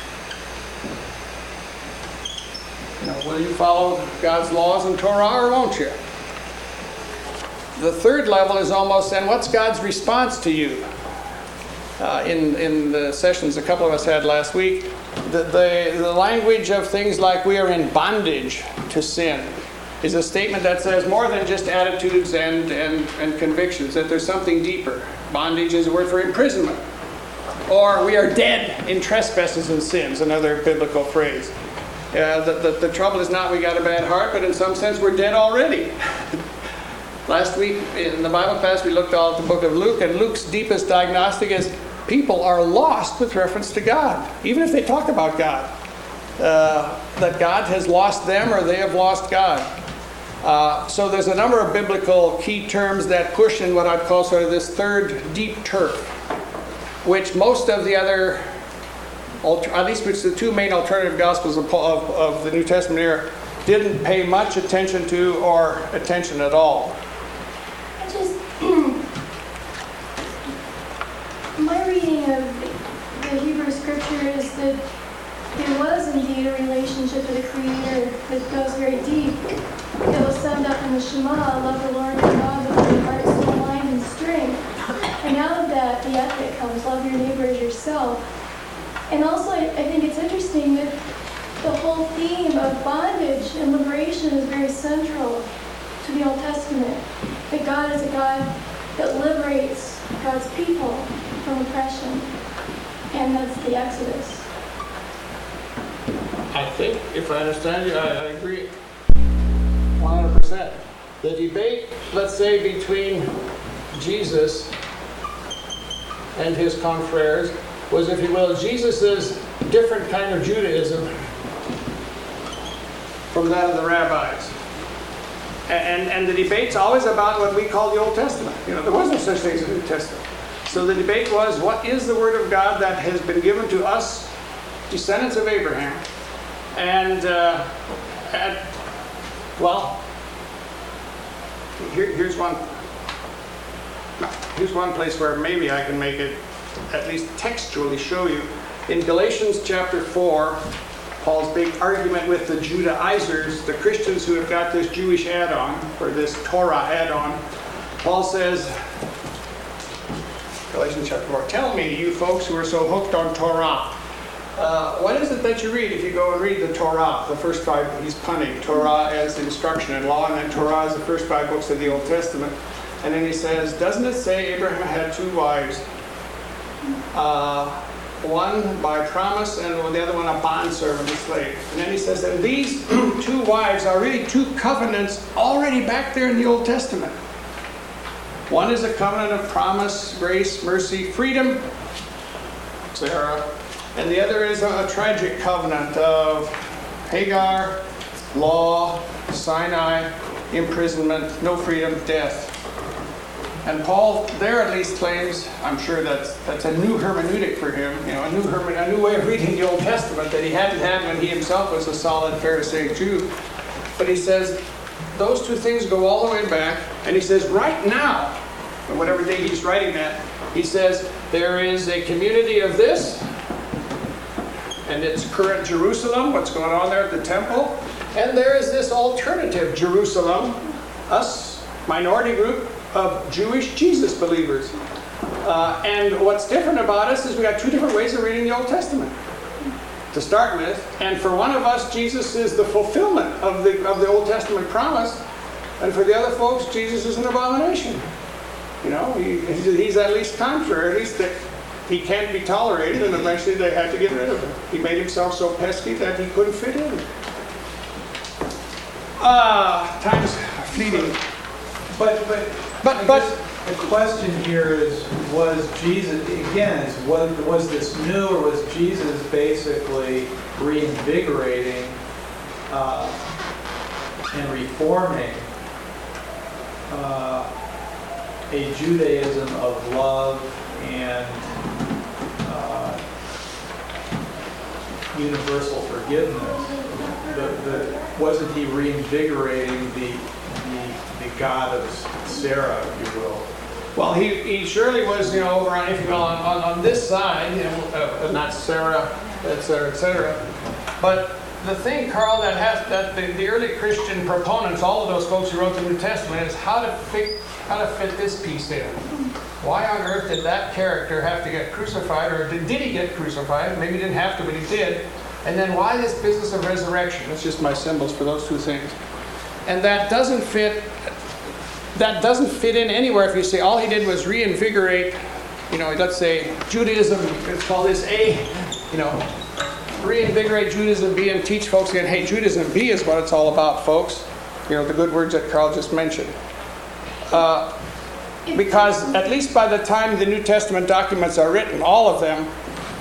You know, will you follow God's laws and Torah, or won't you? The third level is almost, and what's God's response to you? Uh, in in the sessions a couple of us had last week, the, the the language of things like we are in bondage to sin is a statement that says more than just attitudes and and and convictions. That there's something deeper. Bondage is a word for imprisonment. Or we are dead in trespasses and sins, another biblical phrase. Uh, the, the, the trouble is not we got a bad heart, but in some sense we're dead already. Last week in the Bible class we looked all at the book of Luke, and Luke's deepest diagnostic is people are lost with reference to God, even if they talk about God. Uh, that God has lost them or they have lost God. Uh, so there's a number of biblical key terms that push in what I'd call sort of this third deep turf, which most of the other, at least which the two main alternative gospels of, of, of the New Testament era didn't pay much attention to or attention at all. I just, my reading of the Hebrew scripture is that there was indeed a relationship to the Creator that goes very deep. It was summed up in the Shema, love the Lord your God with all your heart, soul, mind, and strength. And out of that, the ethic comes, love your neighbor as yourself. And also, I, I think it's interesting that the whole theme of bondage and liberation is very central to the Old Testament. That God is a God that liberates God's people from oppression. And that's the Exodus. I think, if I understand you, I, I agree one hundred percent. The debate, let's say, between Jesus and his confreres was, if you will, Jesus' different kind of Judaism from that of the rabbis. And, and the debate's always about what we call the Old Testament. You know, there was no such thing as a New Testament. So the debate was, what is the Word of God that has been given to us, descendants of Abraham? And, uh, at, well, here, here's one. Here's one place where maybe I can make it, at least textually, show you. In Galatians chapter four, Paul's big argument with the Judaizers, the Christians who have got this Jewish add-on, or this Torah add-on, Paul says, Galatians chapter four, tell me, you folks who are so hooked on Torah, uh, what is it that you read if you go and read the Torah, the first five, he's punning, Torah as instruction and law, and then Torah as the first five books of the Old Testament. And then he says, doesn't it say Abraham had two wives? Uh, one by promise and the other one a bondservant, a slave. And then he says that these two wives are really two covenants already back there in the Old Testament. One is a covenant of promise, grace, mercy, freedom, Sarah. And the other is a, a tragic covenant of Hagar, law, Sinai, imprisonment, no freedom, death. And Paul there at least claims, I'm sure that's that's a new hermeneutic for him, you know, a new herme- a new way of reading the Old Testament that he hadn't had when he himself was a solid Pharisaic Jew. But he says those two things go all the way back, and he says right now, or whatever day he's writing that, he says there is a community of this, and it's current Jerusalem, what's going on there at the temple, and there is this alternative Jerusalem, us, minority group, of Jewish Jesus believers. Uh, and what's different about us is we got two different ways of reading the Old Testament to start with. And for one of us, Jesus is the fulfillment of the of the Old Testament promise. And for the other folks, Jesus is an abomination. You know, he, he's at least contrary, at least that he can't be tolerated, and eventually they had to get rid of him. He made himself so pesky that he couldn't fit in. Ah, uh, time's fleeting. But but but but the question here is: was Jesus again? Is was was this new, or was Jesus basically reinvigorating uh, and reforming uh, a Judaism of love and uh, universal forgiveness? The, the, wasn't he reinvigorating the, the the God of Sarah, if you will? Well, he, he surely was, you know, over on, if you will, on, on, on this side, you know, uh, not Sarah, et cetera, et cetera. But the thing, Carl, that has that the, the early Christian proponents, all of those folks who wrote the New Testament, is how to fit how to fit this piece in. Why on earth did that character have to get crucified, or did, did he get crucified? Maybe he didn't have to, but he did. And then why this business of resurrection? That's just my symbols for those two things. And that doesn't fit. That doesn't fit in anywhere if you say all he did was reinvigorate, you know, let's say Judaism, let's call this A, you know, reinvigorate Judaism B and teach folks again, hey, Judaism B is what it's all about, folks. You know, the good words that Carl just mentioned. Uh, because at least by the time the New Testament documents are written, all of them,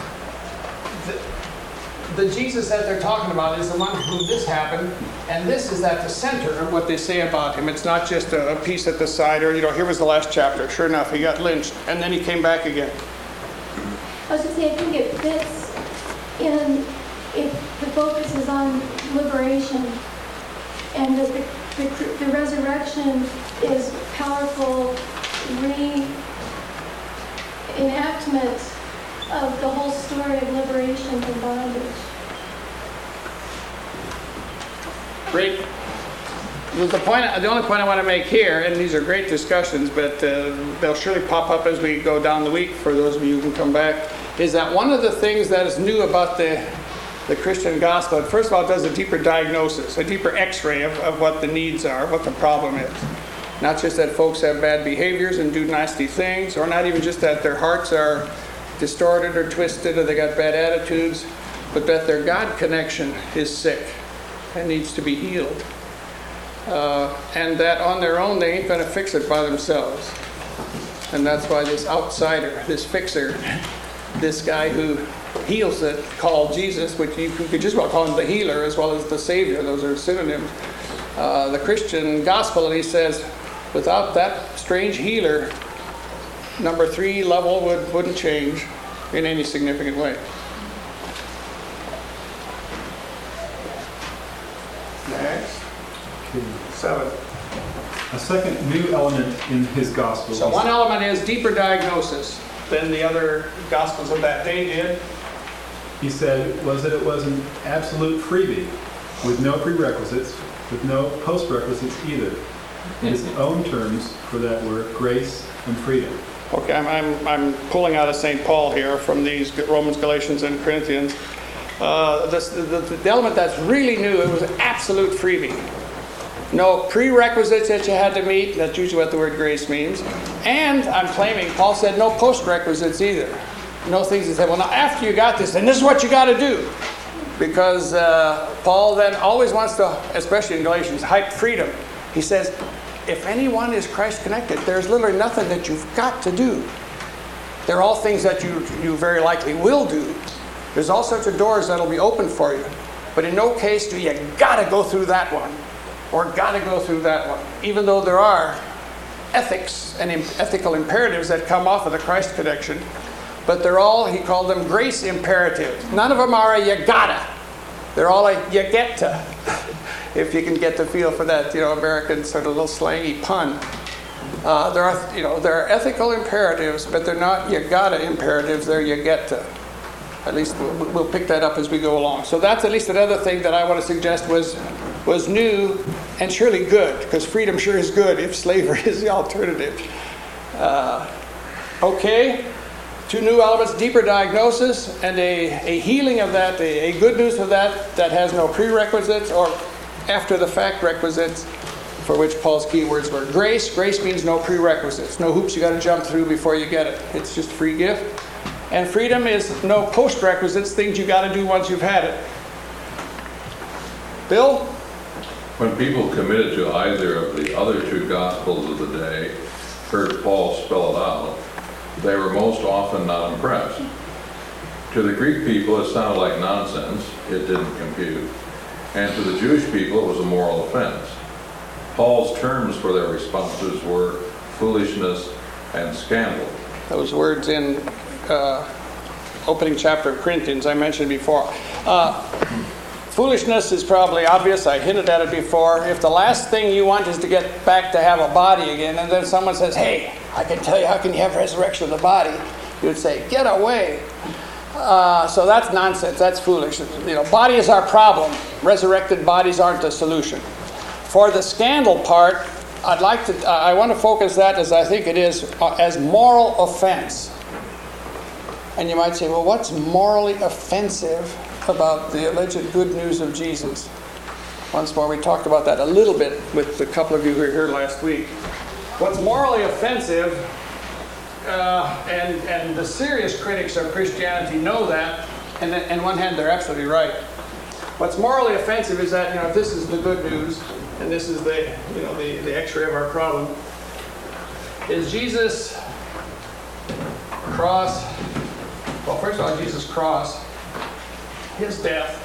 the, the Jesus that they're talking about is the one who this happened, and this is at the center of what they say about him. It's not just a, a piece at the side, or, you know, here was the last chapter. Sure enough, he got lynched, and then he came back again. I was going to say, I think it fits in if the focus is on liberation, and that the, the, the resurrection is powerful re-enactment of the whole story of liberation from bondage. Great. The point, the only point I want to make here, and these are great discussions, but uh, they'll surely pop up as we go down the week for those of you who can come back, is that one of the things that is new about the the Christian gospel, first of all, it does a deeper diagnosis, a deeper x-ray of, of what the needs are, what the problem is. Not just that folks have bad behaviors and do nasty things, or not even just that their hearts are distorted or twisted or they got bad attitudes, but that their God connection is sick and needs to be healed. Uh, and that on their own they ain't going to fix it by themselves. And that's why this outsider, this fixer, this guy who heals it, called Jesus, which you could just well call him the healer as well as the Savior, those are synonyms. Uh, the Christian gospel, and he says, without that strange healer, number three level would, wouldn't change in any significant way. Next. Seven. A second new element in his gospel. So one element is deeper diagnosis than the other gospels of that day did. He said was that it was an absolute freebie with no prerequisites, with no post-requisites either. In his own terms for that were grace and freedom. Okay, I'm, I'm, I'm pulling out of Saint Paul here from these Romans, Galatians, and Corinthians. Uh, this, the, the element that's really new, it was an absolute freebie. No prerequisites that you had to meet. That's usually what the word grace means. And I'm claiming, Paul said no post-requisites either. No things he said, well, now after you got this, then this is what you got to do. Because uh, Paul then always wants to, especially in Galatians, hype freedom. He says, if anyone is Christ connected, there's literally nothing that you've got to do. They're all things that you, you very likely will do. There's all sorts of doors that'll be open for you. But in no case do you got to go through that one or got to go through that one. Even though there are ethics and ethical imperatives that come off of the Christ connection, but they're all, he called them grace imperatives. None of them are a you gotta. They're all a you get to. If you can get the feel for that, you know, American sort of little slangy pun. Uh, there are, you know, there are ethical imperatives, but they're not you gotta imperatives. They're you get to. At least we'll, we'll pick that up as we go along. So that's at least another thing that I want to suggest was was new and surely good, because freedom sure is good if slavery is the alternative. Uh, okay, two new elements, deeper diagnosis and a, a healing of that, a, a good news of that that has no prerequisites or after the fact requisites, for which Paul's key words were grace. Grace means no prerequisites, no hoops you got to jump through before you get it. It's just free gift. And freedom is no post-requisites, things you got to do once you've had it. Bill? When people committed to either of the other two gospels of the day heard Paul spell it out, they were most often not impressed. To the Greek people, it sounded like nonsense. It didn't compute. And to the Jewish people, it was a moral offense. Paul's terms for their responses were foolishness and scandal. Those words in uh, opening chapter of Corinthians I mentioned before. Uh, foolishness is probably obvious. I hinted at it before. If the last thing you want is to get back to have a body again, and then someone says, hey, I can tell you how can you have resurrection of the body, you would say, get away. Uh, so that's nonsense. That's foolish. You know, body is our problem. Resurrected bodies aren't the solution. For the scandal part, I'd like to. Uh, I want to focus that as I think it is uh, as moral offense. And you might say, well, what's morally offensive about the alleged good news of Jesus? Once more, we talked about that a little bit with a couple of you who were here last week. What's morally offensive, uh, and and the serious critics of Christianity know that, and on one hand, they're absolutely right. What's morally offensive is that, you know, if this is the good news, and this is the, you know, the, the x-ray of our problem, is Jesus' cross, well, first of all, Jesus' cross, his death,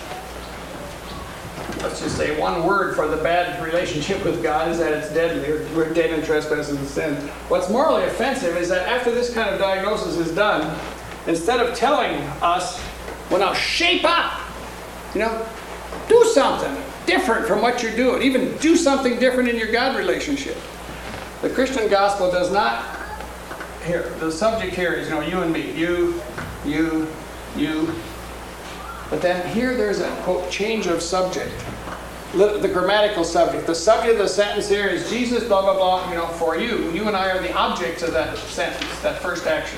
let's just say one word for the bad relationship with God is that it's deadly. We're dead in trespasses and sin. What's morally offensive is that after this kind of diagnosis is done, instead of telling us, well, now shape up, you know, do something different from what you're doing. Even do something different in your God relationship. The Christian gospel does not, here, the subject here is, you know, you and me. You, you, you. But then here there's a, quote, change of subject. The grammatical subject. The subject of the sentence here is Jesus, blah, blah, blah, you know, for you. You and I are the objects of that sentence, that first action.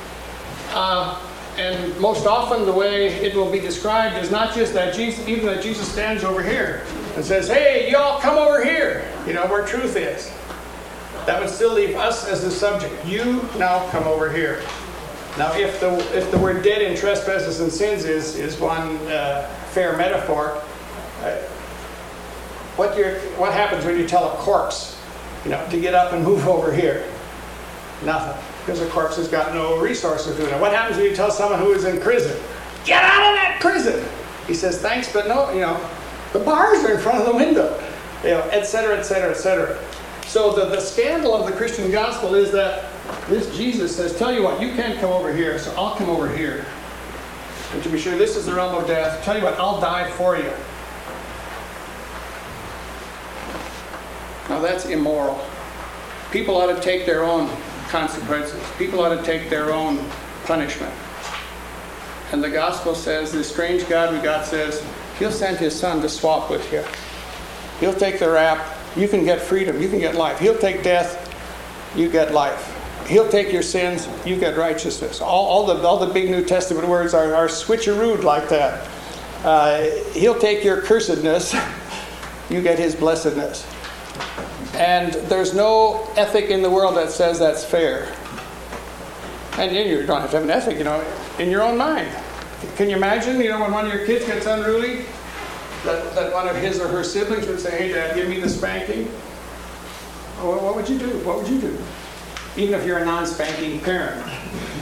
Uh, And most often the way it will be described is not just that Jesus, even that Jesus stands over here and says, hey, y'all come over here, you know, where truth is. That would still leave us as the subject. You now come over here. Now, if the if the word dead in trespasses and sins is, is one uh, fair metaphor, uh, what you're, what happens when you tell a corpse, you know, to get up and move over here? Nothing. Because the corpse has got no resources to do it. What happens when you tell someone who is in prison, get out of that prison? He says, thanks, but no, you know, the bars are in front of the window, you know, et cetera, et cetera, et cetera. So the, the scandal of the Christian gospel is that this Jesus says, tell you what, you can't come over here, so I'll come over here. And to be sure, this is the realm of death. Tell you what, I'll die for you. Now that's immoral. People ought to take their own consequences. People ought to take their own punishment. And the gospel says, this strange God we got says, he'll send his son to swap with you. He'll take the rap. You can get freedom. You can get life. He'll take death. You get life. He'll take your sins. You get righteousness. All, all, the, all the big New Testament words are, are switcherooed like that. Uh, he'll take your cursedness. You get his blessedness. And there's no ethic in the world that says that's fair. And you don't have to have an ethic, you know, in your own mind. Can you imagine, you know, when one of your kids gets unruly, that, that one of his or her siblings would say, hey, Dad, give me the spanking? Well, what would you do? What would you do? Even if you're a non-spanking parent.